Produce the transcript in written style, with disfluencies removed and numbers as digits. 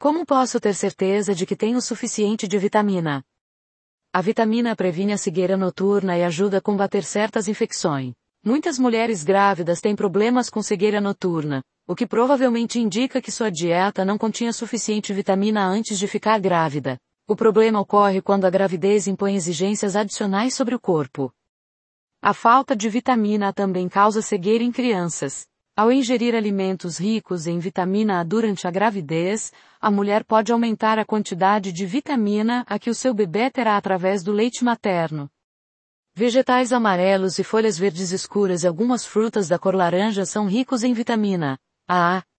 Como posso ter certeza de que tenho o suficiente de vitamina? A vitamina previne a cegueira noturna e ajuda a combater certas infecções. Muitas mulheres grávidas têm problemas com cegueira noturna, o que provavelmente indica que sua dieta não continha suficiente vitamina antes de ficar grávida. O problema ocorre quando a gravidez impõe exigências adicionais sobre o corpo. A falta de vitamina também causa cegueira em crianças. Ao ingerir alimentos ricos em vitamina A durante a gravidez, a mulher pode aumentar a quantidade de vitamina A que o seu bebê terá através do leite materno. Vegetais amarelos e folhas verdes escuras e algumas frutas da cor laranja são ricos em vitamina A,